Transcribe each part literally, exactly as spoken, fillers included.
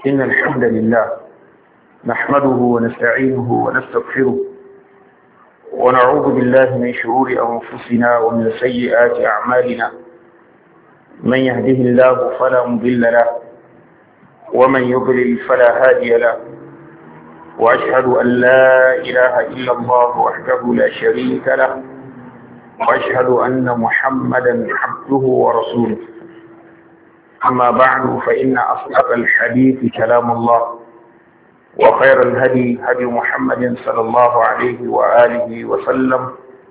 إن الحمد لله نحمده ونستعينه ونستغفره ونعوذ بالله من شرور أنفسنا ومن سيئات أعمالنا. من يهده الله فلا مضل له ومن يضلل فلا هادي له، وأشهد أن لا إله إلا الله وحده لا شريك له، وأشهد أن محمدا عبده ورسوله. أما بعد، فإن أصدق الحديث كلام الله، وخير الهدي هدي محمد صلى الله عليه وآله وسلم،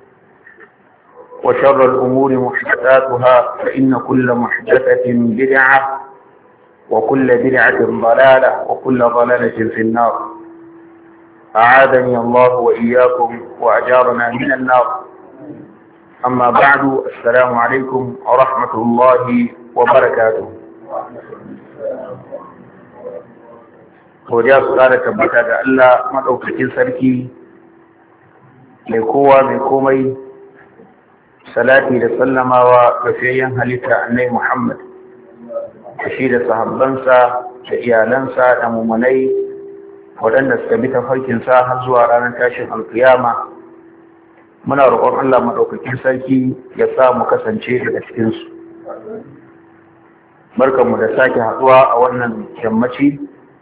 وشر الأمور محدثاتها، فإن كل محدثة بدعة وكل بدعة ضلالة وكل ضلالة في النار. أعاذني الله وإياكم وأجارنا من النار. أما بعد، السلام عليكم ورحمة الله وبركاته. godiya su ƙara tabbata ga Allah maɗaukakin sarki mai kowa mai komai, salati da sallamawa ga fiyayyen halitta annai Muhammad da shi da sahabbansa da iyalansa da mummunai waɗanda suka bi tafarkinsa har zuwa ranar tashin alƙiyama. Muna roƙon Allah maɗaukakin sarki ya sa mu kasance daga cikinsu. Barkanmu da sake haɗuwa a wannan yammaci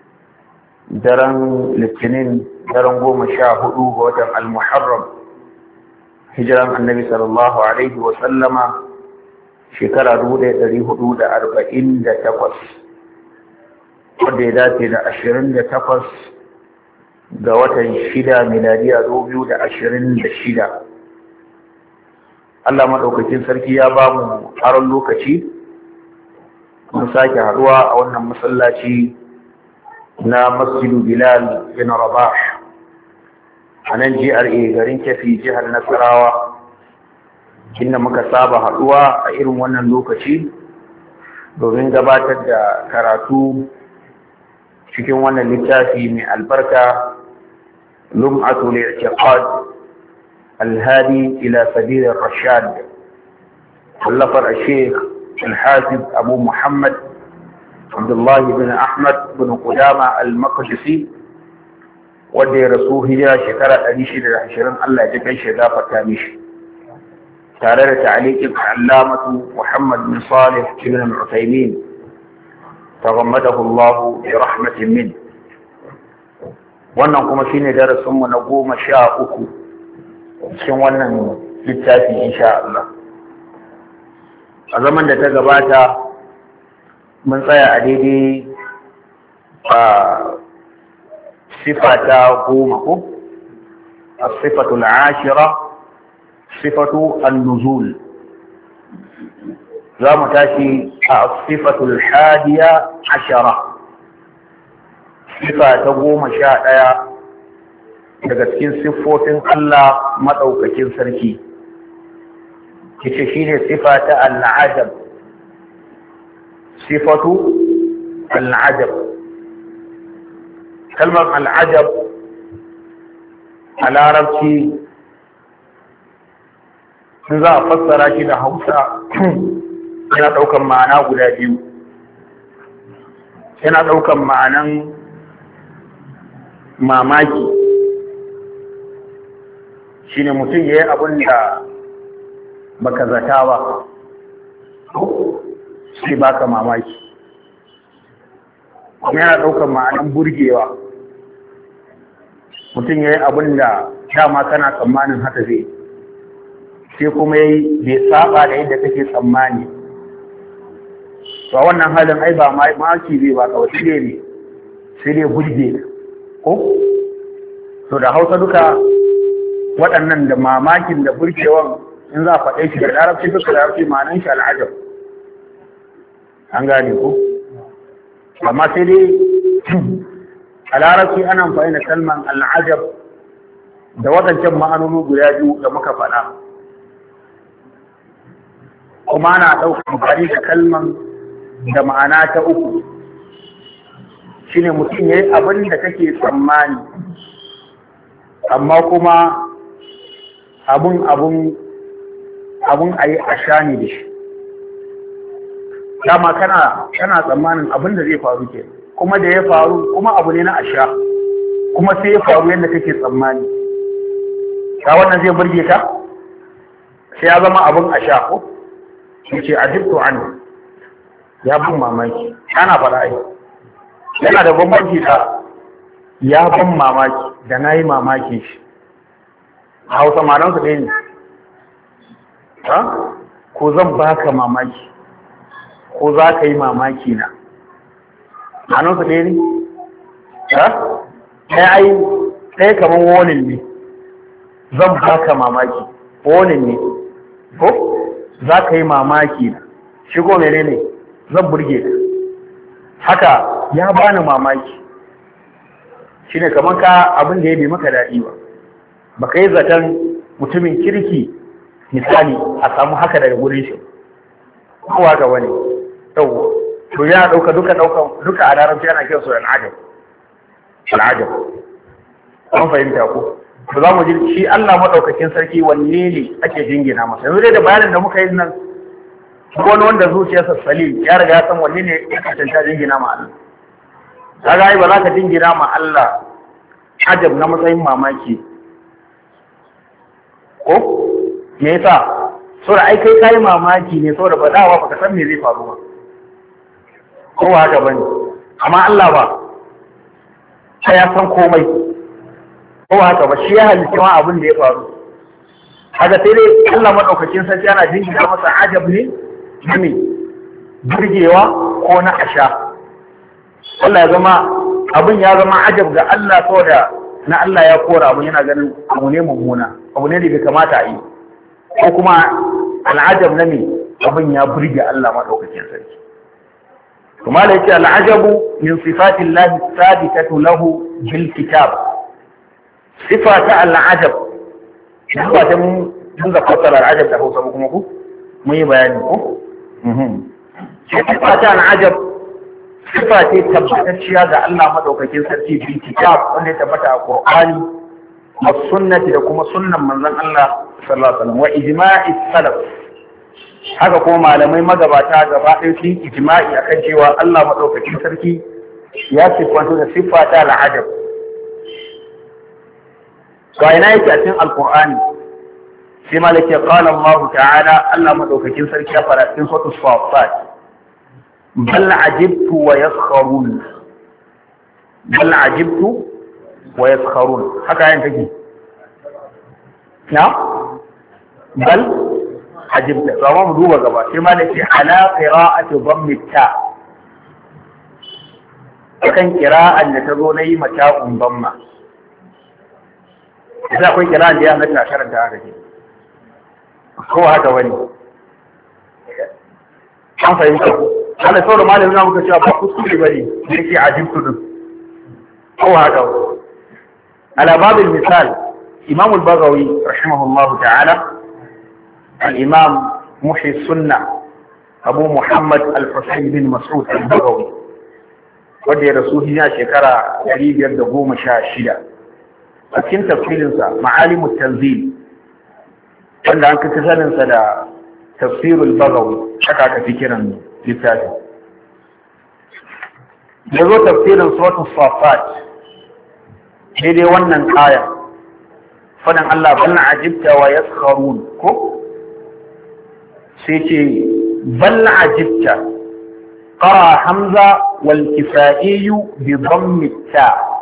daren litinin, daren goma sha hudu ga watan al-muharram, hijiran annabi sallallahu alaihi wa sallama shekara dubu ɗaya ɗari hudu da arba'in da takwas, wadda ya dace da ashirin da takwas ga watan shida miladiya dubu biyu da ashirin da shida. Allah maɗaukakin sarki ya ba mu aron lokaci mun sake haɗuwa a wannan masallaci na masjidu Bilal bin Rabah a nan G R A garin Kefi, jihar Nasarawa, inda muka saba haɗuwa a irin wannan lokaci domin gabatar da karatu cikin wannan littafi mai albarka, Lum'atul I'tiqad Al-Hadi ila Sabil Ar-Rashad, wallafar Sheikh Al-Hafiz Abu Muhammad Abdullah bin Ahmad bin Qudama Al-Maqdisi, wanda ya rasu hijira shekara ɗari shida da ashirin. Allah ya ji kai shi gafarta mishi, tare da ta'liqin Allamatu Muhammad bin Salih ibn Al-Uthaymeen taghammadahu Allah bi rahmatin min. Wannan kuma shine darasin mu na goma sha uku cikin wannan littafi insha Allah. A zaman da ta gabata mun tsaya a daidai a sifa ta goma ko a sifatul ashira, sifatu an-nuzul. za mu tashi a sifatul hadiya ashara, sifa ta goma sha ɗaya daga cikin siffofin Allah maɗaukakin sarki. Kice shine sifa ta al-ajab, sifatu al-ajab. Kalmar al-ajab a larabci sun za a fassara shi da Hausa yana ɗaukan ma'ana guda biyu. Yana ɗaukan ma'anan mamaki, shine mutum ya yi abin da baka zata ba, shi baka mamaki. Kuma yana ɗaukan ma'anan burgewa, mutum ya yi abin da dama kana tsammanin haka zai, sai kuma ya yi bai saba da yadda kake tsammani. Ba wannan halin ai ba maki zai ba kawai, sai ne sai dai burge ko? To da Hausa duka waɗannan da mamakin da burgewan in za a faɗe shi da larabci duka larabci ma'anan shi al'ajab. An gane ko? Amma sai dai a larabci ana amfani da kalman al'ajab da waɗancan ma'anoni guda biyu da muka faɗa. Kuma ana ɗaukar amfani da kalman da ma'ana ta uku, shine mutum ya yi abin da kake tsammani, amma kuma abun abun abun a yi a shani da shi. Dama kana kana tsammanin abin da zai faru ke, kuma da ya faru kuma abu ne na asha kuma sai ya faru yadda kake tsammani ka wannan zai burge ka sai ya zama abin asha ko yace ajibtu an ya bin mamaki ana fara ai yana da bambanci da ya ban mamaki da nayi mamaki shi Hausa malan su ɗaya ne ha ko zan baka mamaki ko za ka yi mamaki na hannunsa ɗaya ne? ha? ɗaya ai ɗaya kamar wonin ne zan baka mamaki wonin ne ko za ka yi mamaki na shigo mene ne zan burge ka haka ya bani mamaki shi ne kamar ka abin da ya bai maka daɗi ba ba ka yi zaton mutumin kirki misali a samu haka daga wurin shi kowa ga wani yau to yana ɗauka duka ɗauka duka a larabci yana kiran su al'ajab al'ajab an fahimta ko to za mu ji shi Allah madaukakin sarki wanne ne ake jingina masa yanzu dai da bayanin da muka yi nan ko wani wanda zuciyarsa salim ya riga ya san wanne ne ya kasance jingina ma Allah kaga ai ba za ka jingina ma Allah ajab na matsayin mamaki ko me yasa saboda ai kai kai mamaki ne saboda ba dawa baka san me zai faru ba ko haka bane amma Allah ba sai ya san komai ko haka ba shi ya halitta ma abin da ya faru haka sai dai Allah madaukakin sarki yana jingina masa ajab ne ne burgewa ko na asha Allah ya zama abin ya zama ajab ga Allah saboda na Allah ya kora abin yana ganin abu ne mummuna abu ne da bai kamata a yi ko kuma al'ajab na ne abin ya burge Allah madaukakin sarki kuma da yake al'ajabu min sifatin lahi sabitatu lahu bil kitab sifata al'ajab ba ta mun da fasara al'ajab da Hausa kuma ku mun yi bayani ko mhm sifata al'ajab sifa ce tabbatacciya ga Allah madaukakin sarki bil kitab wanda ya tabbata a Qur'ani da sunnati da kuma sunnan manzon Allah sallallahu alaihi wasallam wa ijma'i salaf haka kuma malamai magabata gaba ɗaya sun ijma'i akan cewa Allah madaukakin sarki ya sifanto da siffa ta al'ajab ga ina yake a cikin alqur'ani sai malaka qala Allah ta'ala Allah madaukakin sarki ya fara cikin suratul safat bal ajibtu wa yaskharun bal ajibtu wa yaskharun haka yin take na bal ajibta zama mu duba gaba sai ma nake ala qira'ati dhammi ta akan qira'an da tazo nayi mata un dhamma idan akwai qira'an da ya halatta karanta haka ke ko haka wani an fahimta ana saboda malamin na muka cewa ba kuskure bane yake ajibtu din ko haka ala babil misal imam al-Baghawi rahimahullahu ta'ala الإمام محي السنة أبو محمد الحسين بن مسعود البغوي ودي رسوله شكرا قريب يبدأ مشاشدة لكن تفصيل معالم التنزيل عند أنك تسأل تفسير البغوي شكاك فكرا للتاجة يقول تفسير سورة الصافات هذه ونن آية فدن الله بل عجبت ويسخرون كو sai ce bal ajibta qara hamza wal kifaiyu bi dhammi ta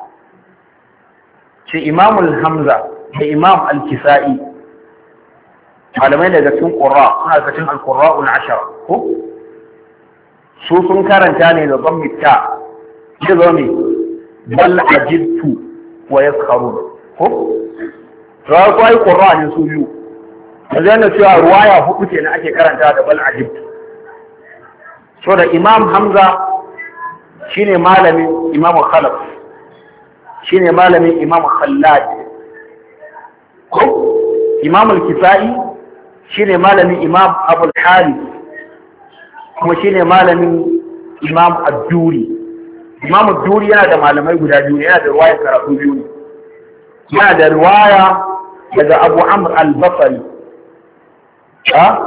ce imam al hamza da imam al kifai malamai daga cikin qurra suna cikin al qurra al ashara ko su sun karanta ne da dhammi ta ce zo ne bal ajibtu wa yaskharun ko ra ko ai qurra ne su biyu yanzu yana cewa ruwaya hudu ke na ake karanta da bal ajib so da imam hamza shine malamin imam khalaf shine malamin imam khallad ko imam al-kisai shine malamin imam abul harith kuma shine malamin imam ad-duri imam ad-duri yana da malamai guda biyu yana da ruwaya karatu biyu ne yana da ruwaya daga abu amr al-basri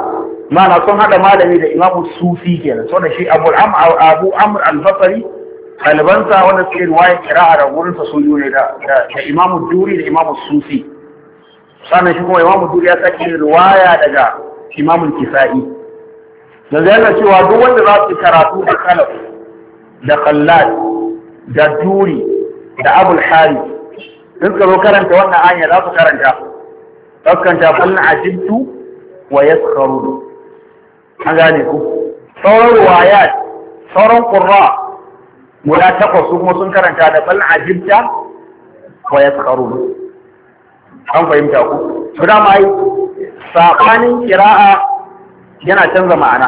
mana sun hada malami da imamu sufi kenan so da shi abu amr al-basri ɗalibansa wanda suke riwaya kira'a da wurinsa su ne da da Imam Duri da Imam Susi. Sannan shi kuma Imam Duri ya sake riwaya daga Imam Kisa'i. Da zai yana cewa duk wanda za su karatu da Khalaf da Khallad da Duri da Abul Harith in suka zo karanta wannan aya za su karanta ɗaukanta bal ajibtu wa yaskharun. An gane ku sauran riwayat sauran qurra guda takwas su kuma sun karanta da bal ajibta wa yaskharun. An fahimta ku to da mai sabanin qira'a yana canza ma'ana.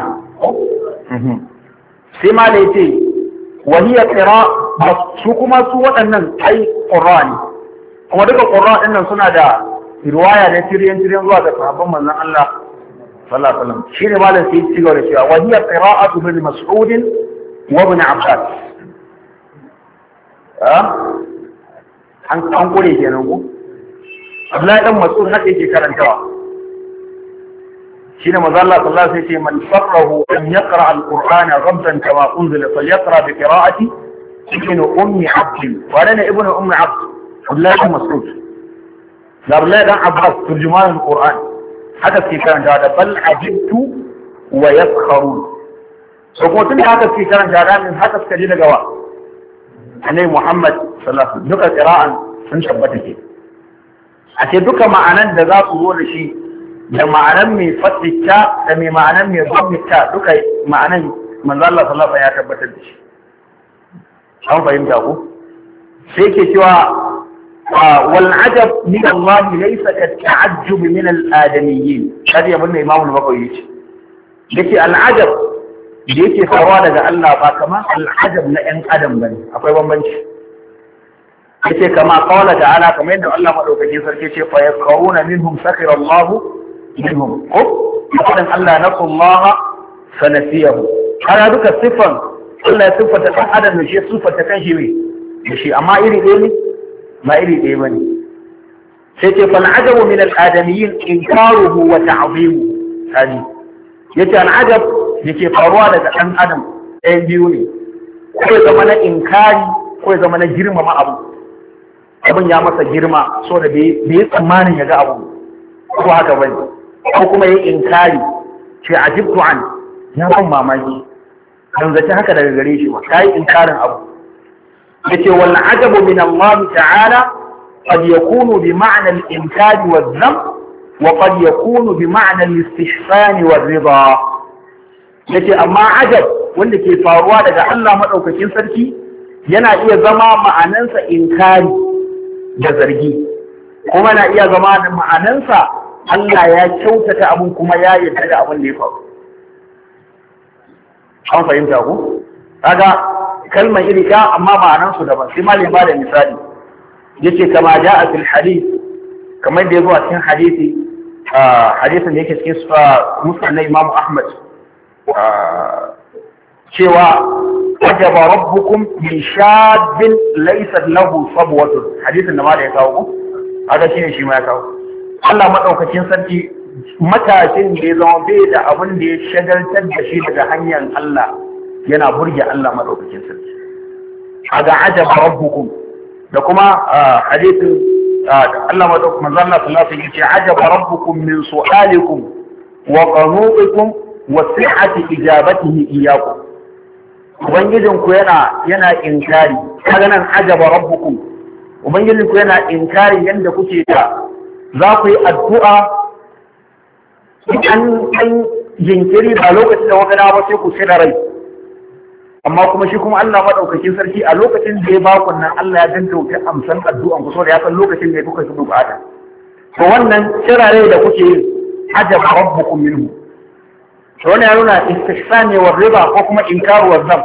Sai ma da yace wa hiya qira'a su kuma su waɗannan ai qur'ani kuma duka qur'an din nan suna da riwaya ne tiryan tiryan zuwa ga sahabban manzon Allah sallallahu alaihi wasallam. Shine malam sai ci gaba da cewa wa hiya qira'atu ibn Mas'ud wa ibn Abbas. Ah an an kore kenan ko Abdullahi dan Mas'ud haka yake karantawa. Shine manzon Allah sallallahu alaihi wasallam sai ce man sarrahu an yaqra al-Qur'ana ghamdan kama unzila falyaqra bi qira'ati ibn ummi Abd wa lana ibn ummi Abd Abdullahi dan Mas'ud da Abdullahi dan Abbas turjuman al-Qur'an haka suke karanta da bal ajibtu wa yaskharun. So kuma tun haka suke karanta da min haka suka ji daga wa Annabi Muhammad sallallahu alaihi wasallam duka qira'an sun tabbata ke a ce duka ma'anan da za su zo da shi da ma'anan mai fatita da mai ma'anan mai gwamnata duka ma'anan manzo Allah sallallahu alaihi wasallam ya tabbatar da shi. An fahimta ku sai ke cewa والعجب من الله ليس كالتعجب من الآدميين. هذا يقول الإمام البخاري يجي العجب يجي فرادة الله فكما العجب لأن أدم بني أقوى بنش يجي كما قال تعالى كما يدعو الله مدعوك جيسر يجي فيسخرون منهم سخر الله منهم قب يقول الله نسوا الله فنسيه. هذا ذلك الصفة الله صفة أدم نشي صفة تكنشي نشي أما إيري إيري ما إلي إيماني سيتي فالعجب من الآدميين إنكاره وتعظيمه هذه يتي العجب يتي فروالة عن أدم أين بيوني كوي زمان إنكاري كوي زمان جرم ما أبو أبن يامسا جرم سورة بي سماني يجا أبو هو هكا بني أو كما إنكاري شي عجبت عنه يا رب ما ماجي كان ذاتي هكا دا غريشي وكاي إنكارن أبو يتي والعجب من الله تعالى قد يكون بمعنى الإنكار والذم وقد يكون بمعنى الاستحسان والرضا. يتي أما عجب wanda ke faruwa daga Allah madaukakin sarki yana iya zama ma'anansa inkari da zargi kuma na iya zama da ma'anansa Allah ya kyautata abun kuma ya yarda da abin da ya faru. An fahimta ku? Kaga kalmar iri ɗaya amma ma'anansu daban. Sai malin ba da misali yace kama ja'a fil hadith kamar da yazo a cikin hadisi hadisin da yake cikin musnad na Imam Ahmad cewa ajaba rabbukum min shabbin laysa lahu sabwatun. Hadisin da malai ya kawo haka shine shi ma ya kawo. Allah madaukakin sarki matashin da ya zama bai da abin da ya shagaltar da shi daga hanyar Allah yana burge Allah madaukakin sarki. Aga ajaba rabbukum da kuma hadisin Allah madaukakin manzo Allah sallallahu alaihi wasallam yace ajaba rabbukum min su'alikum wa qanu'ikum wa sihhati ijabatihi iyyakum. Ubangijin ku yana yana inkari kaga nan ajaba rabbukum ubangijin ku yana inkari yanda kuke da za ku yi addu'a an an jinkiri ba lokacin da wagana ba sai ku shira rai amma kuma shi kuma Allah madaukakin sarki a lokacin da ya ba ku nan Allah ya dangauta amsan addu'an ku saboda ya san lokacin da kuka shi bukata to wannan shirare da kuke yin ajaba rabbukum minhu to wannan ya nuna istihsani wa riba ko kuma inkaru wa zam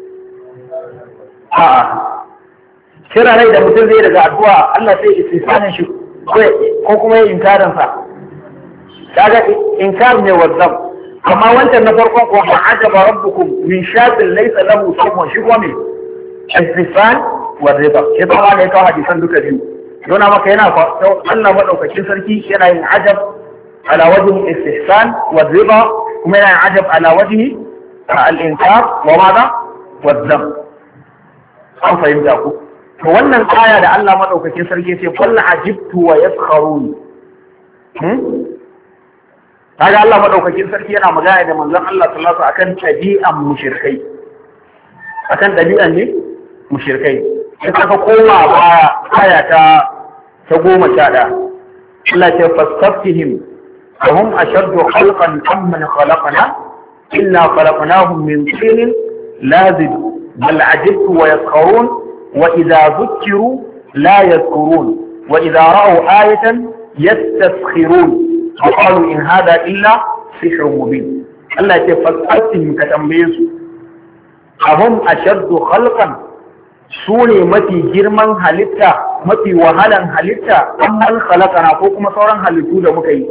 a shirare da mutum zai daga addu'a Allah sai istihsanin shi ko kuma ya inkarin sa kaga inkar ne wa zam amma wancan na farkon ko ajaba rabbukum min shatin laysa lahu sabun shi ko ne istihsan wa riba shi ba ma ne kawo hadisan duka biyu yana maka yana Allah madaukakin sarki yana yin ajab ala wajhi istihsan wa riba kuma yana yin ajab ala wajhi al-inkar wa madha wa dham an fahimta ku to wannan aya da Allah madaukakin sarki ce bal ajibtu wa yaskharun hmm kaga Allah madaukakin sarki yana magana da manzon Allah sallallahu alaihi wasallam akan tabi'an mushrikai akan dabi'an ne mushrikai sai ka koma baya aya ta ta goma sha ɗaya Allah ya fastaftihim ahum ashaddu khalqan amman khalaqna inna khalaqnahum min tin lazib bal ajibtu wa yaskharun wa idha dhukiru la yadhkurun wa idha ra'u ayatan yastaskhirun wa qalu in hadha illa sihrun mubin Allah ya fastaftihim ka tambaye su ahum ashaddu khalqan su ne mafi girman halitta mafi wahalan halitta amman khalaqana ko kuma sauran halittu da muka yi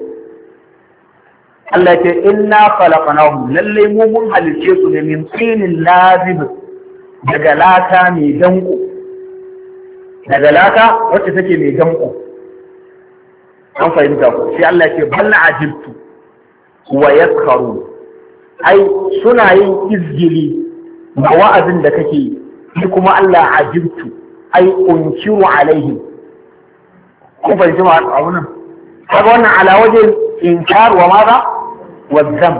Allah ce inna khalaqnahum lalle mu mun halicce su ne min tinin lazib daga laka mai danko daga laka wacce take mai danko an fahimta ku sai Allah ce bal ajibtu wa yaskharun ai suna yin izgili ga wa'azin da kake yi ni kuma Allah ajibtu ai unkiru alaihim kun fahimci ma abu nan kaga wannan ala wajen inkar wa maza wa zam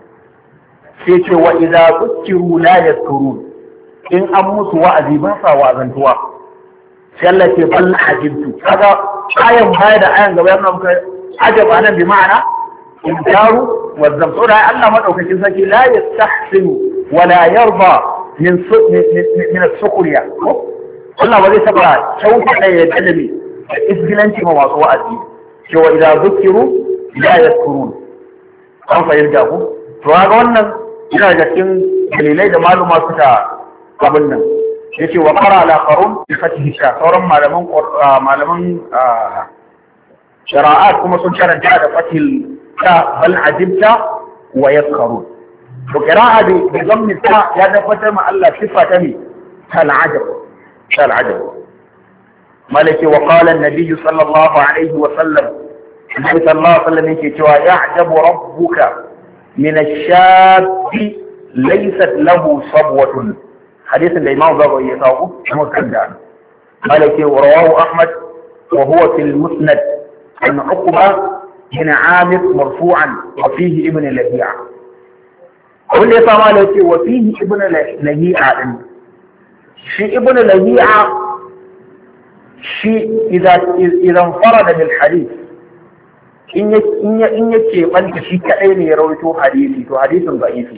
sai ce wa idza zukiru la yadhkurun in an musu wa'azi ba sa wa'azantuwa sai Allah ce bal ajibtu kaga ayan baya da ayan gaba yana muka ajaba nan bi ma'ana inkaru wa zam to da Allah madaukakin sarki la yastahsinu wa la yarda min min as-sukhriya Allah ba zai taba kyauta da ya dalili da isgilanci ma masu wa'azi cewa idan zukiru la yadhkurun an fahimta ku to ga wannan yana da cikin dalilai da maluma suka abin nan yace wa qara ala qarun bi fatihi sha sauran malaman malaman shari'at kuma sun karanta da fatihil sha bal ajibta wa yadhkurun to qira'a bi dhammi ta ya tabbatar ma Allah sifa ta ne al-ajab al-ajab malaki wa qala an-nabiy sallallahu alaihi wa sallam annabi sallallahu alaihi wa sallam yake cewa ya'jabu rabbuka min ash-shabbi laysat lahu sabwatun hadithin da imam Zawi ya kawo kuma kanda malaki wa rawahu ahmad wa huwa fil musnad an uqba bin amir marfu'an wa fihi ibn lahi'a wanda ya sama da yake wa fihi ibn lahi'a din shi ibn lahi'a shi idan idan farada bil hadith in ya in ya in yake banta shi kadai ne ya rawaito hadisi to hadisin da'ifi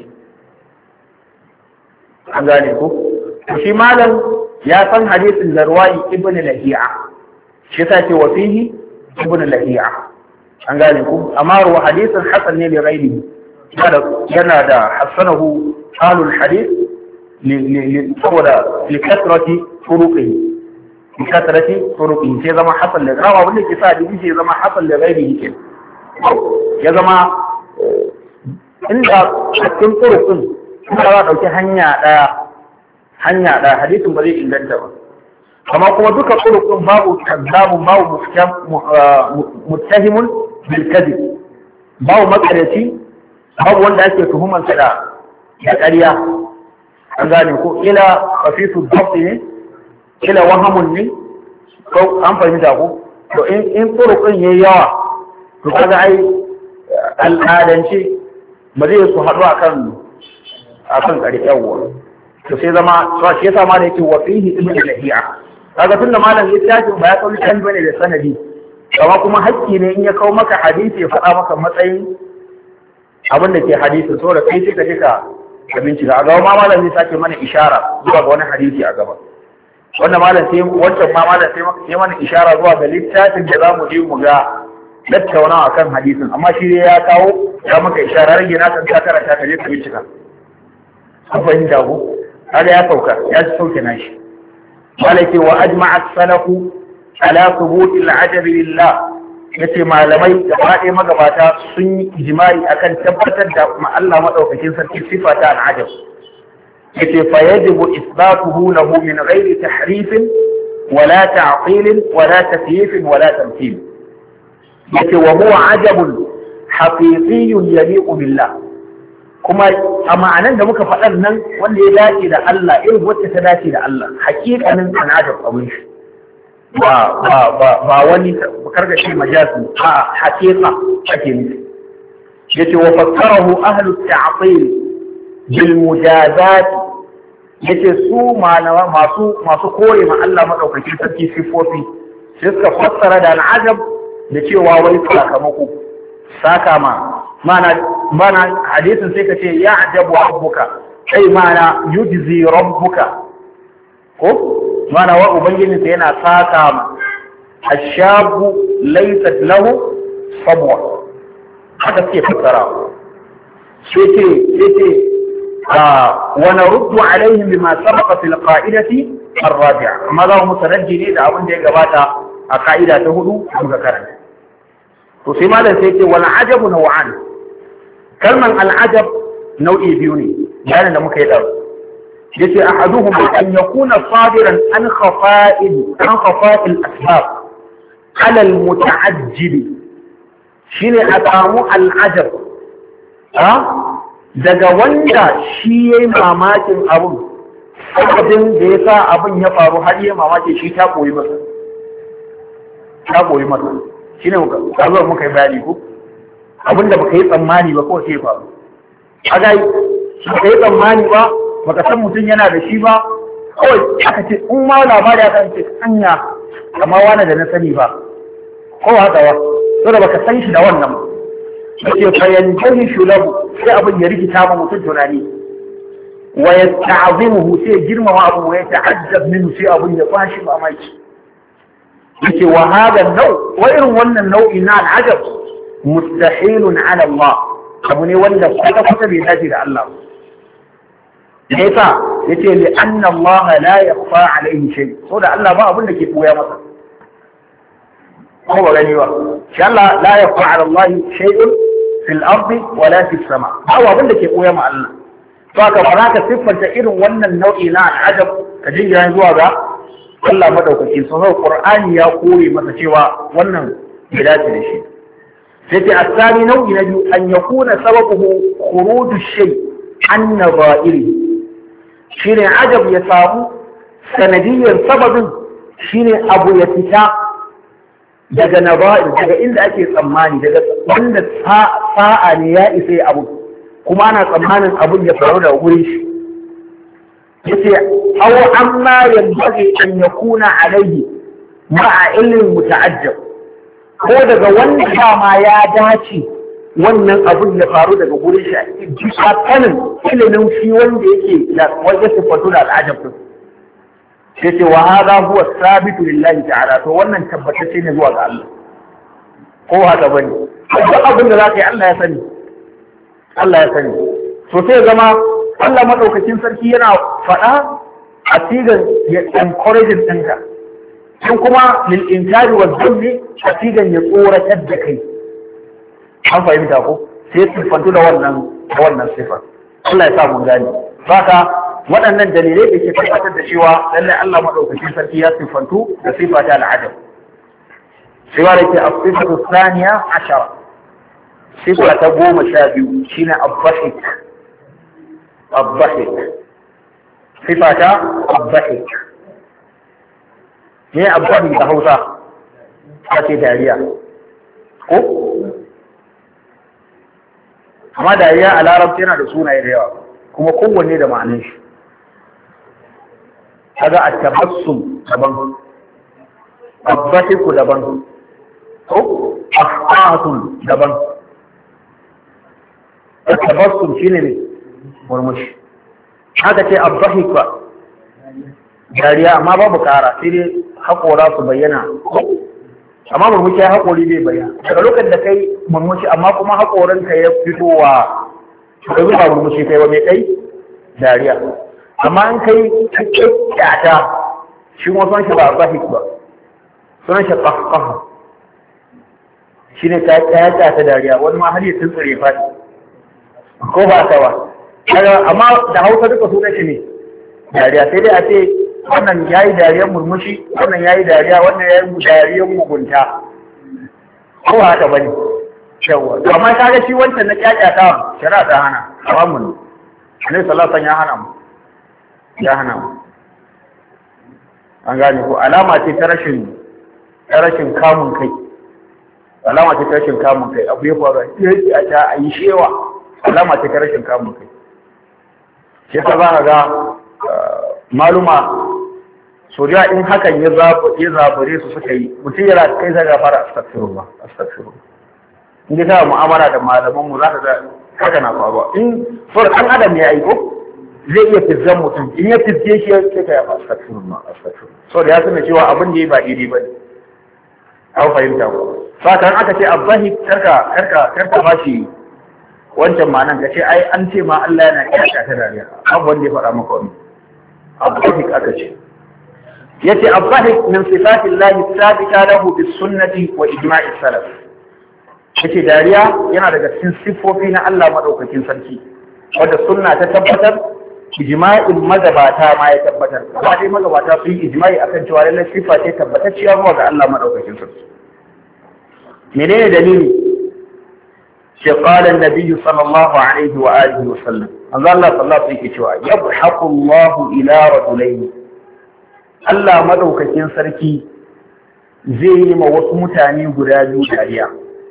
an gane ko to shi malam ya san hadisin da ruwayi ibn lahi'a shi yasa ce wa fihi ibn lahi'a an gane ko amma ruwa hadisin hasan ne li ghairihi yana da hassanahu alul hadith saboda likasrati turuqihi likasrati turuqihi sai zama hasan da rawa wanda ke sa hadisi sai zama hasan da ghairihi ke ya zama inda cikin turuqin kuma za dauki hanya daya hanya daya hadisin ba zai inganta ba amma kuma duka turuqin babu kazzabun babu muttahimun bil kadhib babu makarici babu wanda ake tuhumansa da ƙarya an gane ko ila khafifu dhabt ne ila wahamun ne ko an fahimta ko to in in turuqin yayi yawa to kaga ai al'adance ba zai su haɗu akan akan ƙarya yawa to sai zama to shi yasa ma da yake wa fihi ibn lahi'a kaga tunda malam ya tashi ba ya kauli kan bane da sanadi amma kuma hakki ne in ya kawo maka hadisi ya faɗa maka matsayin abin da ke hadisi saboda kai sai ka je ka ka bincika a gaba ma malam zai sake mana ishara zuwa ga wani hadisi a gaba wannan malam sai wancan ma malam sai mana ishara zuwa ga littafin da zamu je mu ga tattaunawa akan hadisin amma shi dai ya kawo ya maka ishara rage na san ka karanta ka je ka bincika an fahimta ko kaga ya sauka ya sauke nashi malaki wa ajma'a as-salafu ala thubut al-'ajab lillah yace malamai da faɗe magabata sun yi ijma'i akan tabbatar da Allah madaukakin sarki sifa ta al-'ajab yace fa yajibu isbatuhu lahu min ghairi tahrif wala ta'til wala takyif wala tamthil yace wa huwa 'ajabun haqiqiyyun yaliqu billah kuma a ma'anan da muka faɗan nan wanda ya dace da Allah irin wacce ta dace da Allah hakikanin al'adar abin shi ba ba ba ba wani karkashi majazi a hakika ake nufi yace wa fassarahu ahlu at-ta'til bil mujazat yace su malama masu masu kore ma Allah madaukakin sarki sifofi sai suka fassara da al'ajab da cewa wai sakamako saka ma mana mana hadisin sai ka ce ya ajabu rabbuka kai mana yujzi rabbuka ko mana wa ubangiji sai yana saka ma ashabu laysat lahu sabwa haka suke fassara sai ce sai ce wa naruddu alaihim bima sabaqa fil qa'idati ar-rabi'a amma za mu tarajji ne da abin da ya gabata a ka'ida ta hudu muka karanta to sai malam sai ce wal ajabu naw'an kalman al ajab nau'i biyu ne bayanin da muka yi da yace ahaduhum an yakuna sadiran an khafa'il an khafa'il asbab ala al muta'ajjib shine a samu al ajab ha daga wanda shi yayi mamakin abun abin da yasa abin ya faru har yayi mamaki shi ta koyi masa ta koyi masa shi ne kazuwar muka yi bayani ko abinda baka yi tsammani ba ko sai faru a gai baka yi tsammani ba baka san mutum yana da shi ba kawai aka ce in ma labari aka ce hanya amma wani da na sani ba ko haka ba to da baka san shi da wannan ba yace fa yantahi shulahu sai abin ya rikita ma mutum tunani wa yasta'zimuhu sai girmama abu wa yata'ajjab minhu sai abin ya bashi mamaki yace wa hada nau wa irin wannan nau'i na al'ajab mustahilun ala Allah abu ne wanda kwata kwata bai dace da Allah me yasa yace li anna Allah la yakhfa alayhi shay so da Allah ba abin da ke boya masa ko ba gani ba shi Allah la yakhfa ala Allah shay'un fil ardi wala fis sama ba abin da ke boya ma Allah to ka ba ka siffanta irin wannan nau'i na al'ajab ka jingira zuwa ga Allah madaukaki sun hau Qur'ani ya kore masa cewa wannan bai dace da shi sai ce asali nau'i na biyu an yakuna sababuhu khuruju shay an nazairi shine ajab ya samu sanadiyyar sababin shine abu ya fita daga nazair daga inda ake tsammani daga wanda sa'a ne ya isa abu kuma ana tsammanin abun ya faru da wurin shi yace aw amma yanbaghi an yakuna alayhi ma'a ilmin muta'ajjab ko daga wanda dama ya dace wannan abun ya faru daga gurin shi bisa kanin ilimin shi wanda yake da wanda sifatu da al'ajab din yace wa hadha huwa sabitu lillahi ta'ala to wannan tabbatacce ne zuwa ga Allah ko haka bane duk abin da zaka yi Allah ya sani Allah ya sani to sai zama Allah maɗaukakin sarki yana faɗa a sigan ya encouraging ɗinka, sun kuma lil'inkari wa zulmi a sigan ya tsoratar da kai. An fahimta ko? Sai siffantu da wannan da wannan siffar. Allah ya sa mun gani. Saka waɗannan dalilai da ke tabbatar da cewa lallai Allah maɗaukakin sarki ya siffantu da siffa ta al'adam. Sifa da ke a siffatu saniya ashara. Siffa ta goma sha biyu shine abbashik. الضحك صفة الضحك ne الضحك da Hausa ake dariya ko amma dariya a larabci yana da sunaye da yawa kuma kowanne da ma'anin shi kaga at-tabassum daban ad-dhahik daban ko afqatun daban at-tabassum shine ne murmushi haka ce abdahik ba dariya amma babu kara sai dai haƙora su bayyana amma murmushi ya haƙori bai bayyana daga lokacin da kai murmushi amma kuma haƙorinka ya fitowa da zuwa murmushi kai wa mai kai dariya amma in kai kyakkyata shi kuma son shi ba abdahik ba sunan shi ƙafƙafa shi ne ta kyakkyata dariya wani ma har yi tuntsire fati ko ba ta ba amma da Hausa duka su shi ne dariya sai dai a ce wannan yayi dariyar murmushi wannan yayi dariya wannan yayi dariyar mugunta ko haka bane yawa amma kaga shi wancan na kyakkyata shari'a ta hana haramun ne sallallahu ya hana mu ya hana mu an gane ko alama ce ta rashin ta rashin kamun kai alama ce ta rashin kamun kai abu ya faru sai a ta ayi shewa alama ce ta rashin kamun kai shi ka za ka ga maluma soriya in hakan ya zabure su suka yi mutum yana kai zai gafara astagfirullah astagfirullah in ka ta mu'amala da malaman mu za ka ga haka na faruwa in for ɗan adam ya yi ko zai iya fizzan mutum in ya fizge shi ya ce ka yafa astagfirullah astagfirullah so da ya sani cewa abin da ya ba daidai ba ne an fahimta ko saka aka ce abbahi karka karka karka ba shi wancan ma'anan ka ce ai an ce ma Allah yana kiyata ta dariya abu wanda ya faɗa maka wani abbahi aka ce yace abbahi min sifati Allah sabita lahu bis sunnati wa ijma'i salaf yace dariya yana daga cikin siffofi na Allah madaukakin sarki wanda sunna ta tabbatar ijma'in magabata ma ya tabbatar ba dai magabata su yi ijma'i akan cewa lallai sifa ce tabbatacciya zuwa ga Allah madaukakin sarki menene dalili shi qala an-nabi sallallahu alaihi wa alihi wa sallam Allah sallallahu alaihi yake cewa yabhaqu Allah ila rajulayn Allah madaukakin sarki zai yi ma wasu mutane guda biyu dariya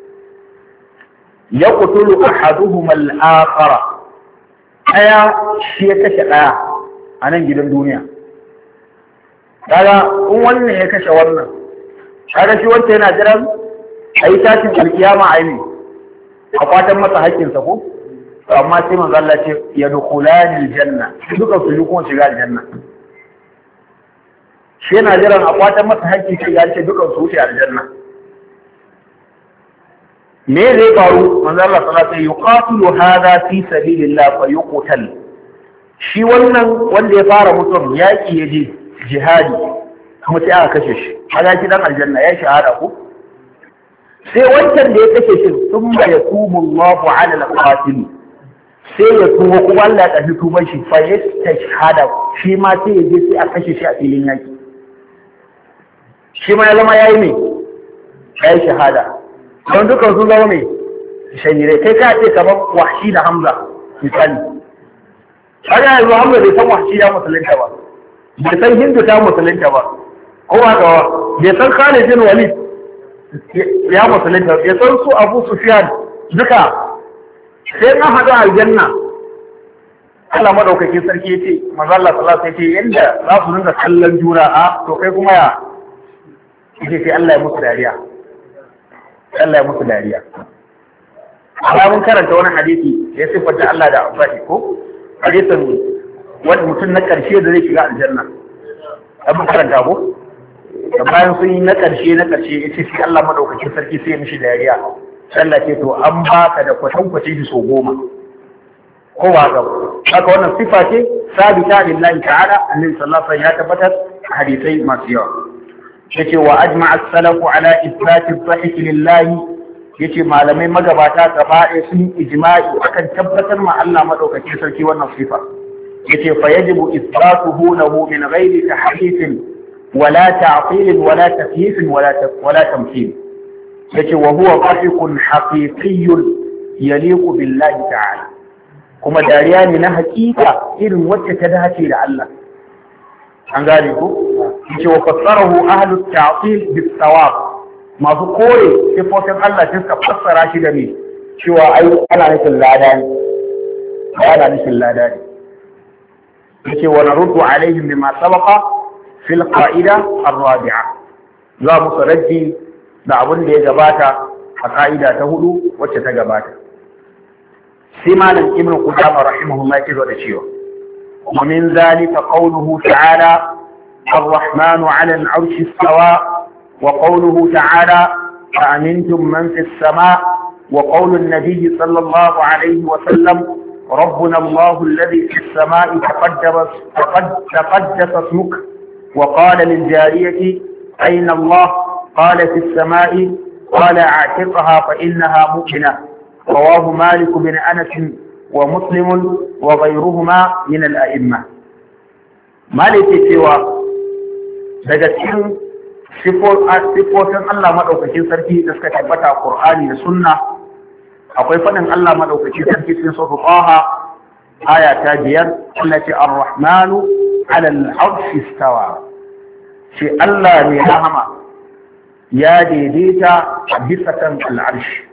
yaqtulu ahaduhuma al-akhara ɗaya shi ya kashe ɗaya a nan gidan duniya. Kaga in wannan ya kashe wannan, kaga shi wancan yana jiran a yi tashin alkiyama a yi a kwatan masa haƙƙinsa ko? Amma sai manzo Allah ce ya dukulani aljanna, duka su yi kuma shiga aljanna. Shi yana jiran a kwatan masa haƙƙin sai ya ce dukan su wuce aljanna. Me zai faru manzo Allah sallallahu alaihi wasallam yuqatilu hadha fi sabilillah fa yuqtal shi wannan wanda ya fara mutum yaki yaje jihadi kuma sai aka kashe shi kaga shi dan aljanna ya shahada ko sai wancan da ya kashe shi thumma yatubu Allahu ala al-qatil sai ya tuba kuma Allah ya tafi tuban shi fa yastashhada shi ma sai yaje sai a kashe shi a filin yaki shi ma ya zama yayi ne yayi shahada don dukan sun zama mai shahirai kai ka ce kamar wahshi da hamza misali har yanzu hamza bai san wahshi ya musulunta ba bai san hindu ta musulunta ba ko ba ga bai san Khalid bin Walid ya musulunta bai san su Abu Sufyan duka sai na hada aljanna Allah madaukakin sarki yace manzo Allah sallallahu alaihi wasallam yace yanda za su rinka kallon juna a to kai kuma ya yace sai Allah ya musu dariya Allah ya musu dariya. Amma mun karanta wani hadisi ya siffanta Allah da amfani ko hadisin wani mutum na ƙarshe da zai shiga aljanna. Abin karanta ko? Da bayan sun yi na ƙarshe na ƙarshe ya ce sai Allah madaukakin sarki sai ya mishi dariya. Allah ce to an baka da kwatankwace shi so goma. Ko ba ga haka wannan sifa ce sabita lillahi ta'ala annabi sallallahu alaihi wasallam ya tabbatar a hadisai masu yawa. yace wa ajma'a as-salafu ala ithbat ad-dhahik lillahi yace malamai magabata gaba ɗaya sun ijma'i akan tabbatar ma Allah madaukakin sarki wannan sifa yace fa yajibu ithbatuhu lahu min ghairi tahrif wala ta'til wala takyif wala wala tamthil yace wa huwa dhahikun haqiqiyyun yaliqu billahi ta'ala kuma dariya ne na hakika irin wacce ta dace da Allah an gane ko yace wa fassarahu ahlu at-ta'til bis-sawab masu kore sifofin Allah sai suka fassara shi da me cewa ai ana nufin lada ne ana nufin lada ne yace wa naruddu alaihim bima sabaqa fil qa'ida ar-rabi'a za mu raddi da abin da ya gabata a ka'ida ta hudu wacce ta gabata sai malam ibnu qudama rahimahullah ya zo da cewa ومن ذلك قوله تعالى الرحمن على العرش استوى وقوله تعالى أأمنتم من في السماء وقول النبي صلى الله عليه وسلم ربنا الله الذي في السماء تقدس, تقدس اسمك وقال للجارية أين الله قال في السماء قال اعتقها فإنها مؤمنة رواه مالك بن أنس ومسلم وغيرهما من الأئمة مالك سوى daga cikin sifofin Allah madaukakin sarki da suka tabbata a Qur'ani da Sunna akwai fadin Allah madaukakin sarki cikin sura Taha aya ta biyar Allah ce ar-rahmanu ala al-arshi istawa shi Allah mai rahama ya daidaita a bisa kan al-arshi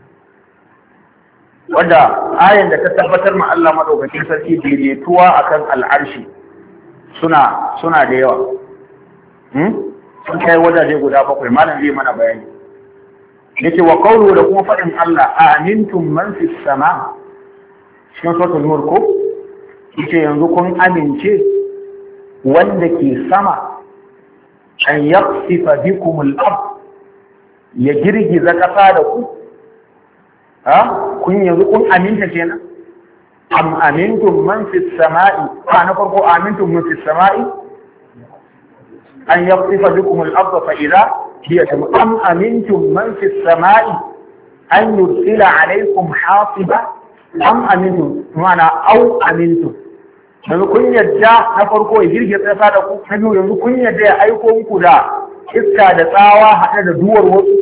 wanda ayan da ta tabbatar ma Allah madaukakin sarki daidaituwa akan al-arshi suna suna da yawa hmm sun kai wajaje guda bakwai malam zai mana bayani yace wa qawlu da kuma fadin Allah amintum man fis sama cikin suratul nur ko yace yanzu kun amince wanda ke sama an yaqsifa bikum al-ard ya girgiza kasa da ku ha kun yanzu kun aminta kenan am amintum man fis sama'i fa na farko amintum man fis sama'i an yaqsifa bikum al-ard fa idha hiya am amintum man fis sama'i an yursila alaykum hasiba am amintum mana au amintum yanzu kun yadda na farko ya girge tsasa da ku na biyu yanzu kun yadda ya aiko muku da iska da tsawa haɗe da duwar wasu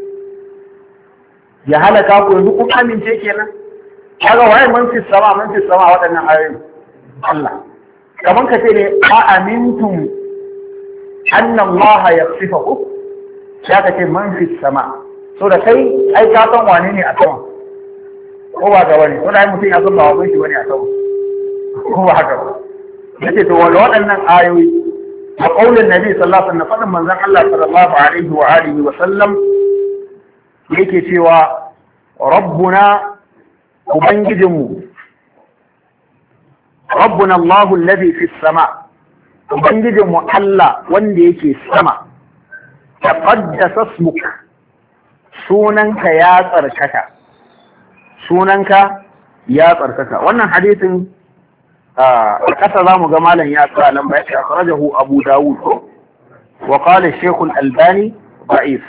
ya halaka ku yanzu kun amince kenan kaga waye man fi sama man fi sama waɗannan ayoyin Allah kaman ka ce ne a amintum anna Allah yasifahu ya ka ce man fi sama so da kai ai ka san wane ne a sama ko ba ga wani ko da mutum ya san ba wani shi wani a sama ko ba haka ba yace to wanda waɗannan ayoyi a qaulin nabi sallallahu alaihi wasallam fadin manzon Allah sallallahu alaihi wa alihi wa sallam yake cewa rabbuna ubangijinmu rabbuna Allahu alladhi fis sama ubangijinmu Allah wanda yake sama taqaddasa ismuka sunanka ya tsarkaka sunanka ya tsarkaka wannan hadisin a ƙasa za mu ga malam ya sa lamba ya ce akhrajahu Abu Dawud wa qala Shaykh al-Albani da'if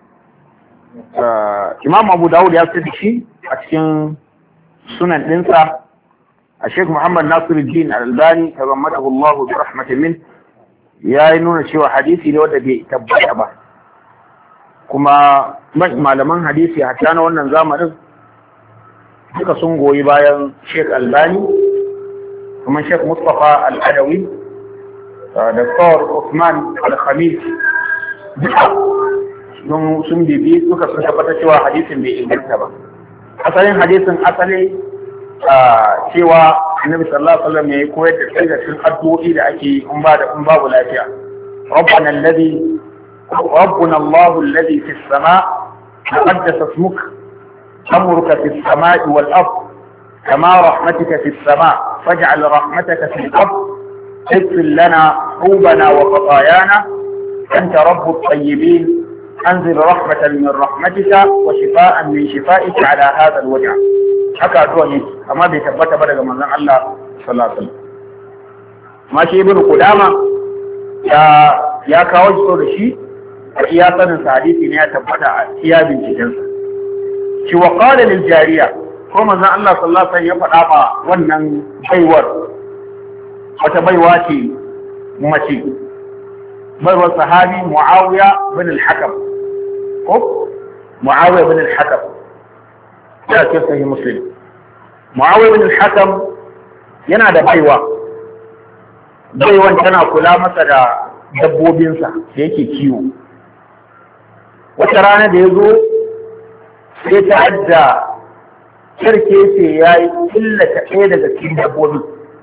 Imam Abu Dawud ya ce shi a cikin sunan dinsa a Sheikh Muhammad Nasiruddin al-Albani tabammadahu Allah bi rahmatin min ya nuna cewa hadisi ne wanda bai tabbata ba kuma malaman hadisi hatta na wannan zamanin duka sun goyi bayan Sheikh Albani kuma Sheikh Mustafa Al-Adawi da Dr. Uthman Al-Khamis duka sun bibi suka sun tabbata cewa hadisin bai inganta ba asalin hadisin asali cewa Annabi sallallahu alaihi wasallam ya koyar da kai da cikin addu'o'i da ake in ba da in babu lafiya rabbana alladhi rabbuna Allahu alladhi fis sama' taqaddasa ismuka amruka fis sama'i wal ard كما رحمتك في السماء فاجعل رحمتك في الأرض اغفر لنا عوبنا وخطايانا أنت رب الطيبين أنزل رحمة من رحمتك وشفاء من شفائك على هذا الوجع حكى أدواني أما بيثبت بدأ من الله صلى الله عليه وسلم ما شيء ابن قدامة يا يا كاوج سورشي يا سنن حديثي ne ya tabbata iya bincikensa shi wa qala lil jariya ko manzon Allah sallallahu alaihi wasallam ya faɗa ma wannan baiwar wata baiwa ce mace baiwar sahabi Muawiya bin al-Hakam ko Muawiya bin al-Hakam ya ce sahih Muslim Muawiya bin al-Hakam yana da baiwa baiwan tana kula masa da dabbobinsa da yake kiwo wata rana da ya zo sai ta adda kirke ce ya yi illata ɗaya daga cikin dabbobin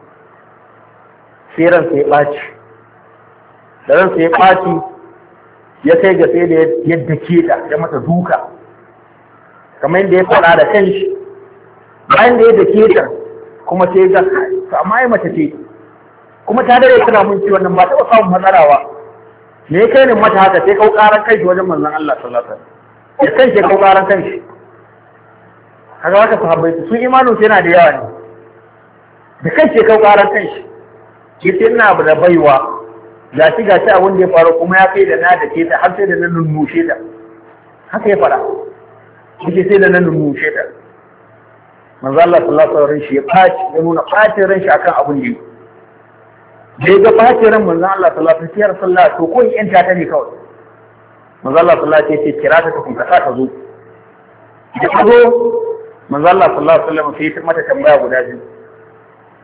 sai ransa ya ɓaci da ransa ya ɓaci ya kai ga sai da yadda ke ta ya mata duka kamar yadda ya faɗa da kanshi bayan da yadda ke ta kuma sai ga amma ya mace ce kuma ta dare tana mun ciwon nan ba taɓa samun matsalawa me ya kai ni mata haka sai kau ƙaran kanshi wajen manzon Allah sallallahu alaihi wasallam ya kanshi kau ƙaran kanshi haka haka sahabbai su imanin su yana da yawa ne da kanshi kau ƙaran kanshi yace ina abu da baiwa gashi gashi abin da ya faru kuma ya kai da na da ke ta har sai da na nunnushe ta haka ya fara yace sai da na nunnushe ta manzo Allah sallallahu alaihi wasallam shi ya faci ya nuna facin ran shi akan abin da da ga facin ran manzo Allah sallallahu alaihi wasallam to ko in ta ta ne kawai manzo Allah sallallahu alaihi wasallam kira ta tukun ka sa ta zo da ta zo manzo Allah sallallahu alaihi wasallam sai ya mata tambaya guda biyu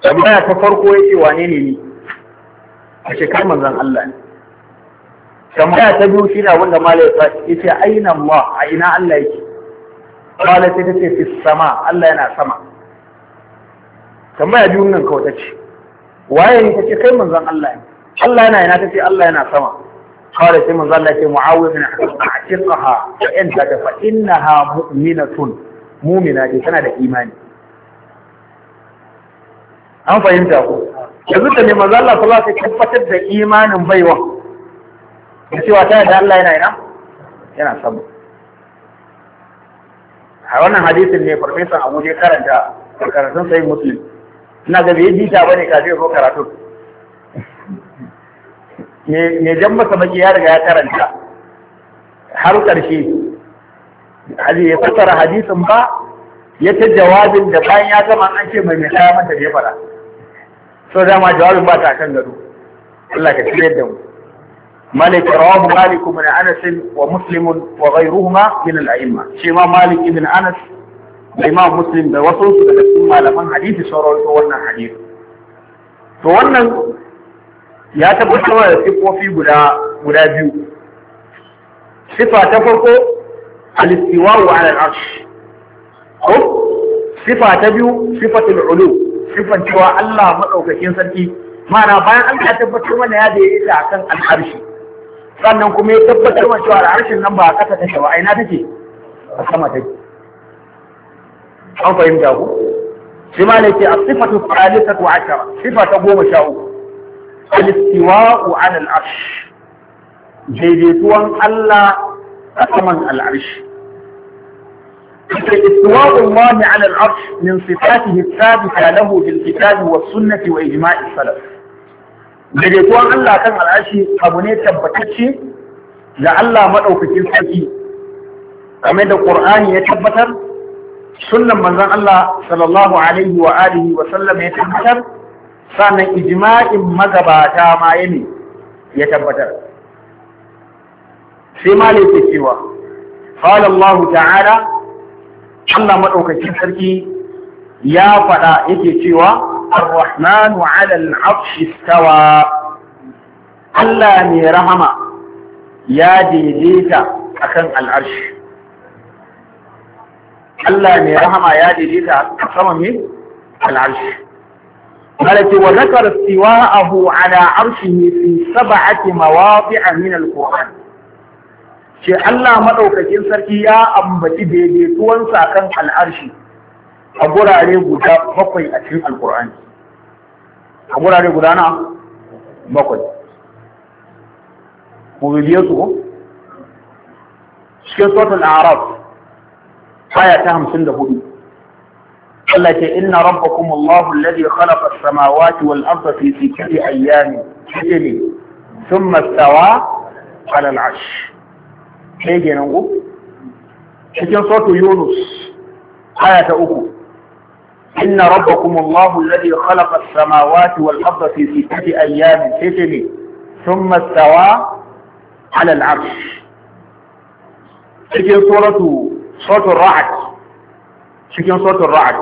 tambaya ta farko yace wane ne ni kace kai manzon Allah ne. tambaya ta biyu shine wanda malai ya ce aina Allah a ina Allah yake qala sai tace fi sama Allah yana sama. tambaya biyun nan kawai tace waye ne tace kai manzon Allah ne. Allah yana ina tace Allah yana sama. qala sai manzon Allah ya ce Muawiya bin atiqaha fa anta fa innaha mu'minatun mu'mina ce tana da imani. an fahimta ko yanzu da ne manzon Allah sallallahu alaihi wasallam tabbatar da imanin baiwa da cewa ta da Allah yana ina yana sama. a wannan hadisin ne farfesan Abu je karanta karatun sai Muslim ina ga bai bita bane kafin ko karatu ne ne jan masa baki ya riga ya karanta har karshe hadisi ya fassara hadisin ba ya ta jawabin da bayan ya gama an ce mai mai kaya mata da ya fara so dama jawabin ba ta kan gado Allah ka shirye da mu. مالك رواه مالك بن أنس ومسلم وغيرهما من الأئمة. شيما مالك بن أنس الإمام مسلم بوصل ثم لمن حديث سورة wannan حديث. to wannan ya tabbatar da sifofi guda guda biyu. sifa ta farko al-istiwa'u 'ala al-'arsh. ko sifa ta biyu sifatul 'ulu, sifan cewa Allah madaukakin sarki ma'ana bayan an tabbatar mana ya da yake akan al-'arshi sannan kuma ya tabbatar wa cewa harshen nan ba a kasa take ba aina take a sama take. an fahimta ku shi ma ne ke as-sifatu thalithatu ashara sifa ta goma sha uku al-istiwa'u 'ala al-arsh daidaituwan Allah a saman al-arsh. istiwa'u Allah 'ala al-arsh min sifatihi thabita lahu bil kitabi was sunnati wa ijma'i salaf. daidaituwan Allah kan al'ashi abu ne tabbatacce da Allah maɗaukakin sarki kamar da Qur'ani ya tabbatar, sunnan manzon Allah sallallahu alaihi wa alihi wa sallam ya tabbatar, sannan ijma'in magabata ma ya ne ya tabbatar. sai ma ke cewa qala Allah ta'ala Allah maɗaukakin sarki ya faɗa yake cewa الرحمن على العرش استوى الله مي رحمة يا ديديتا أكن العرش الله مي رحمة يا ديديتا أكن العرش قالت وذكر استواءه على عرشه في سبعة مواضع من القرآن شيء الله مدوكاكين سركي يا أمبتي ديديتوانسا أكن العرش a gurare guda bakwai a cikin alkur'ani a gurare guda na bakwai mu bibiye su ko cikin suratul a'raf aya ta hamsin da hudu Allah ce inna rabbakum Allahu alladhi khalaqa as-samawati wal arda fi sittati ayyamin thumma istawa 'ala al-'arsh sai kenan ko cikin suratul yunus aya ta uku إن ربكم الله الذي خلق السماوات والأرض في ستة أيام ستة ثم استوى على العرش. شكل سورة صوت الرعد شكل صوت الرعد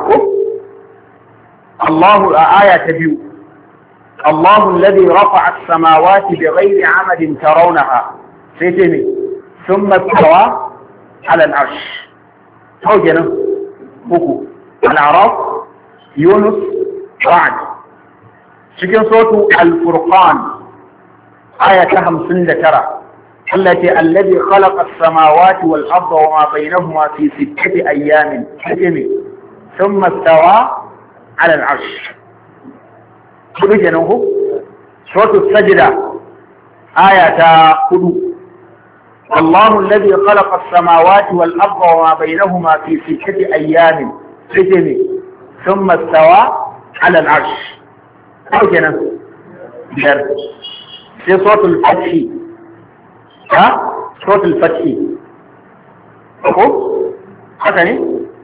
الله آية تبيو الله الذي رفع السماوات بغير عمد ترونها ستة ثم استوى على العرش. هو جنة بكو الأعراف يونس رعد cikin sautu al-furqan aya ta hamsin da tara allati alladhi khalaqa as-samawati wal arda wa ma bainahuma fi sittati ayyamin hakimi thumma istawa 'ala al-'arsh. kudu kenan ko sautu sajda aya ta hudu Allahu alladhi khalaqa as-samawati wal arda wa ma bainahuma fi sittati ayyamin hakimi ثم استوى على العرش. أو كنا بير في صوت الفتح ها صوت الفتح أكو هكذا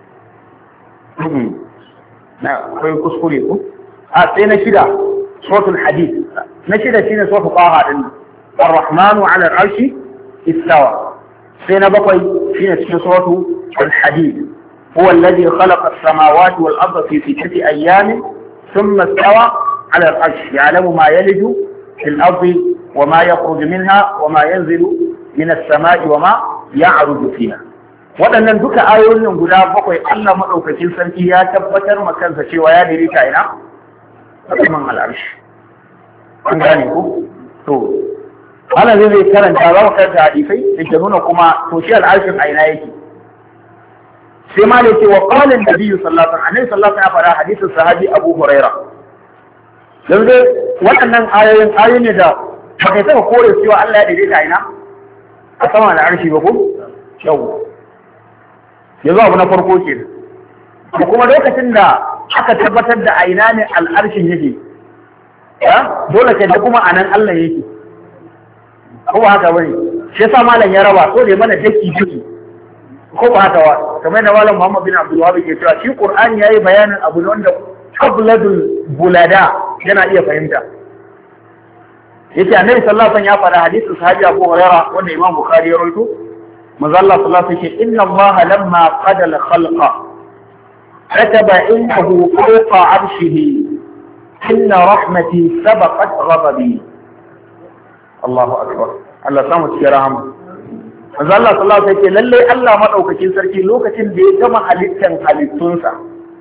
نعم كوي كسكولي آه سينا شدا صوت الحديث نشدا سينا صوت طه الرحمن على العرش استوى سينا بقي سينا صوت الحديث هو الذي خلق السماوات والأرض في ستة أيام thumma istawa ala al-arsh ya'lamu ma yaliju fil ardi wa ma yakhruju minha wa ma yanzilu min as-sama'i wa ma ya'ruju fiha. Waɗannan duka ayoyin guda bakwai Allah madaukakin sarki ya tabbatar ma kansa cewa ya daidaita ina saman al-arsh. An gane ku? To Allah zai zai karanta za mu karanta hadisai da ke nuna kuma to shi al-arshin a ina yake. Sai ma da yake wa qala an-nabi sallallahu alaihi wasallam annabi sallallahu alaihi wasallam ya faɗa hadisin sahabi Abu Huraira. Dan dai waɗannan ayoyin ayoyi ne da ba kai saka kore cewa Allah ya daidaita ina a sama da arshi ba ko yau yanzu abu na farko kenan da kuma lokacin da aka tabbatar da aina ne al'arshin yake ya dole kai da kuma anan Allah yake ko ba haka bane shi yasa malam ya raba so da mana daki daki ko ba haka ba kamar da malam Muhammad bin Abdul Wahhab ke cewa shi Qur'ani yayi bayanin abu ne wanda qabladul bulada yana iya fahimta. Yace annabi sallallahu alaihi wasallam ya fara hadisin sahabi Abu Hurairah wanda Imam Bukhari ya rawaito manzo Allah sallallahu alaihi wasallam inna Allah lamma qada al-khalqa kataba innahu fawqa 'arshihi inna rahmati sabaqat ghadabi. Allahu akbar. Allah samu cikin rahama. Manzo Allah sallallahu alaihi wasallam lalle Allah madaukakin sarki lokacin da ya gama halittan halittunsa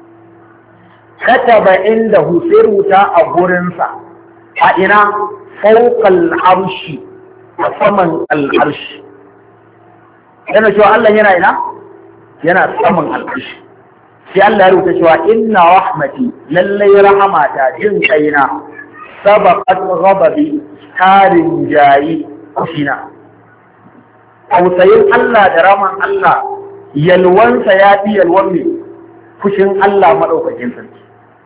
kataba indahu sirruta a gurinsa a ina فوق العرش وثمن العرش yana cewa Allah yana ina yana saman al'arshi sai Allah ya rubuta cewa inna rahmati lallai rahamata jin kaina sabaqat ghadabi tarin jayi kushina tausayin Allah da raman Allah yalwansa ya fi yalwan ne fushin Allah madaukakin sarki.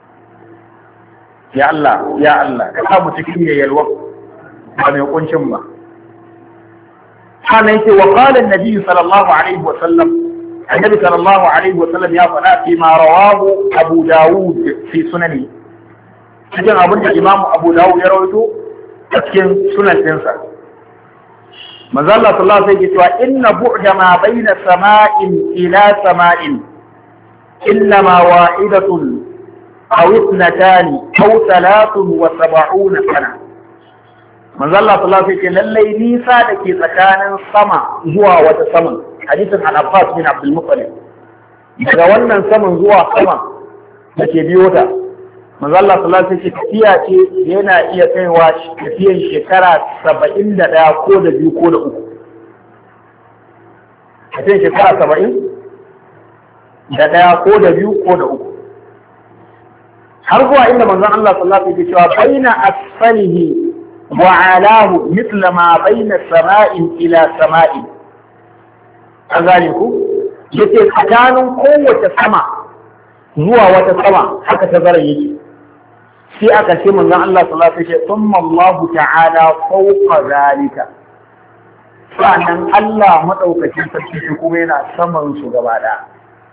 Ya Allah, ya Allah, ka samu cikin ya yalwa ba mai kuncin ba. Sannan yake wa qala an-nabi sallallahu alaihi wa sallam, annabi sallallahu alaihi wa sallam ya faɗa fi ma rawahu Abu Dawud fi sunani. Cikin abin da Imam Abu Dawud ya rawaito a cikin sunan ɗinsa. Manzo Allah sallallahu alaihi wa sallam ya ce inna bu'da ma baina sama'in ila sama'in innama wa'idatun أو اثنتان أو ثلاث وسبعون سنة. من الله صلى الله عليه وسلم للي نيسا لكي سكان سما زوا وتسمن حديث عن عباس بن عبد المطلب daga wannan saman zuwa sama da ke biyo ta manzo Allah sallallahu alaihi wasallam tafiya ce yana iya kaiwa tafiyan shekara saba'in da ɗaya ko da biyu ko da uku tafiyan shekara saba'in da ɗaya ko da biyu ko da uku har zuwa inda manzon Allah sallallahu alaihi wasallam ya cewa baina asfalihi wa alahu mithla ma baina sama'in ila sama'in. An gane ku yace tsakanin kowace sama zuwa wata sama haka tazarar yake. Sai aka ce manzon Allah sallallahu alaihi wasallam thumma Allah ta'ala fawqa zalika. Sannan Allah madaukakin sarki shi kuma yana saman su gaba da.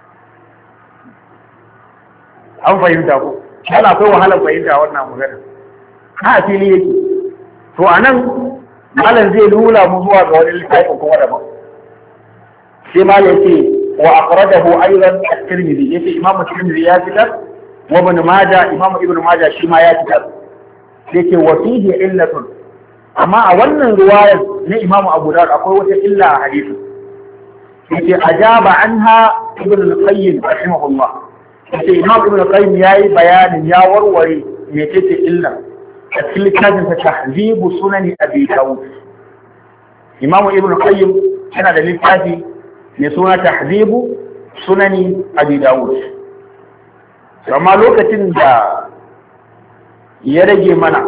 An fahimta ku? Yana akwai wahalar fahimta wannan magana. Ha fili yake. To anan malam zai lula mu zuwa ga wani littafin kuma daban. Sai malam yace wa akhrajahu aidan at-Tirmidhi yace Imam at-Tirmidhi ya fitar wa Ibn Majah Imam Ibn Majah shi ma ya fitar. Yace wa fihi illatun. Amma a wannan riwayar na Imam Abu Dawud akwai wata illa a hadisi. Yace ajaba anha Ibn al-Qayyim rahimahullah. Yace Imam Ibn Qayyim yayi bayanin ya warware mecece illa a cikin littafin sa Tahzibu Sunan Abi Dawud. Imam Ibn Qayyim yana da littafi mai suna Tahzibu Sunan Abi Dawud. Amma lokacin da ya rage mana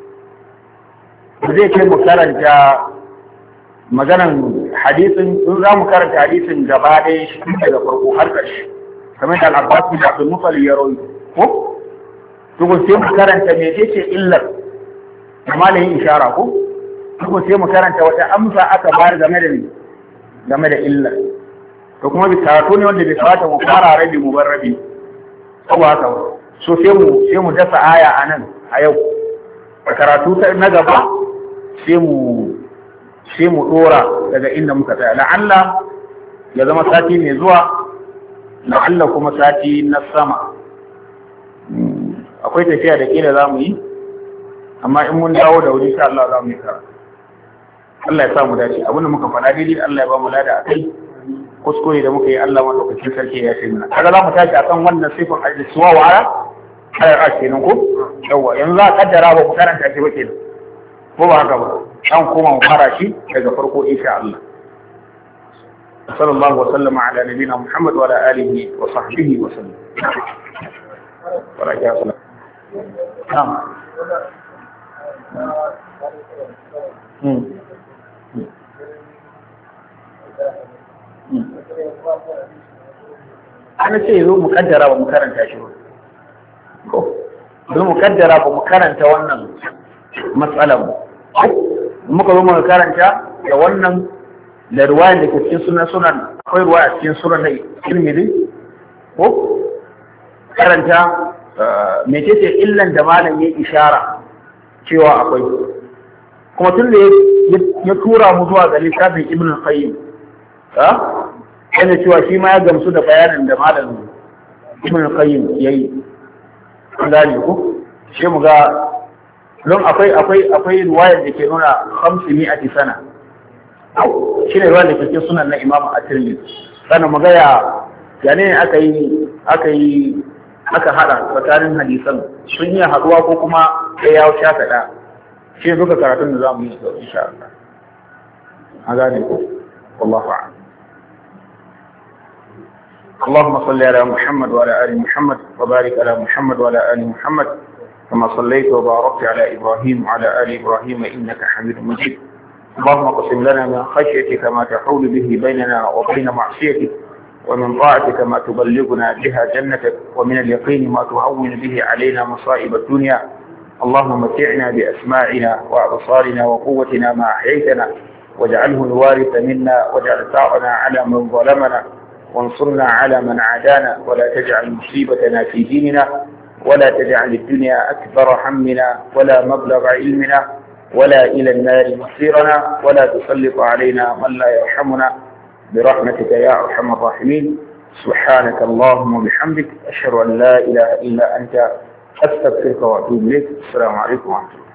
zai kai mu karanta maganan hadisin in za mu karanta hadisin gaba ɗaya shi daga farko har ƙarshe. kamar da al'abbas bin abdul muttalib ya rawaito ko to ko sai mu karanta me yake illar amma da yin ishara ko to ko sai mu karanta wata amsa aka bayar game da game da illar to kuma bi karatu ne wanda bai fata mu fara rabi mu bar rabi ko haka so sai mu sai mu dasa aya anan a yau a karatu ta na gaba sai mu sai mu dora daga inda muka tsaya la'alla ya zama sati mai zuwa la'alla kuma sati na sama akwai tafiya da kila za mu yi amma in mun dawo da wuri insha Allah za mu yi karatu. Allah ya sa mu dace abinda muka faɗa daidai Allah ya ba mu lada akai kuskure da muka yi Allah madaukakin sarki ya ce mana kaga za mu tashi akan wannan sifar al-iswa wa ala ala kenan ko yawa yanzu za a kaddara ba ku karanta shi ba kenan ko ba haka ba an koma mu fara shi daga farko insha Allah sallallahu wa sallama ala nabina Muhammad wa ala alihi wa sahbihi wa sallam baraka Allah na'am hmm ana ce zo mu kaddara ba mu karanta shi ba ko zo mu kaddara ba mu karanta wannan matsalar ba muka zo muka karanta da wannan da ruwayan da ke cikin sunan sunan akwai ruwaya cikin sunan na Tirmidhi ko karanta mecece illan da malam ya ishara cewa akwai kuma tun da ya tura mu zuwa ga littafin Ibn al-Qayyim ha yana cewa shi ma ya gamsu da bayanin da malam Ibn al-Qayyim yayi an gane ku shi mu ga don akwai akwai akwai riwayar da ke nuna khamsimi'ati sana shi ne riwayar da ke cikin sunan na Imam At-Tirmidhi sannan mu ga ya yani ne aka yi aka yi aka hada tsakanin hadisan sun yi haduwa ko kuma sai ya wuce ka da shi duka karatun da zamu yi insha Allah an gane ku wallahu a'lam اللهم صل على محمد وعلى آل محمد وبارك على محمد وعلى آل محمد كما صليت وباركت على إبراهيم وعلى آل إبراهيم إنك حميد مجيد اللهم اقسم لنا من خشيتك ما تحول به بيننا وبين معصيتك ومن طاعتك ما تبلغنا بها جنتك ومن اليقين ما تهون به علينا مصائب الدنيا اللهم متعنا بأسماعنا وأبصارنا وقوتنا ما أحييتنا واجعله الوارث منا واجعل ثارنا على من ظلمنا وانصرنا على من عادانا ولا تجعل مصيبتنا في ديننا ولا تجعل الدنيا أكبر همنا ولا مبلغ علمنا ولا إلى النار مصيرنا ولا تسلط علينا من لا يرحمنا برحمتك يا أرحم الراحمين سبحانك اللهم وبحمدك أشهد أن لا إله إلا أنت أستغفرك وأتوب إليك السلام عليكم ورحمة الله.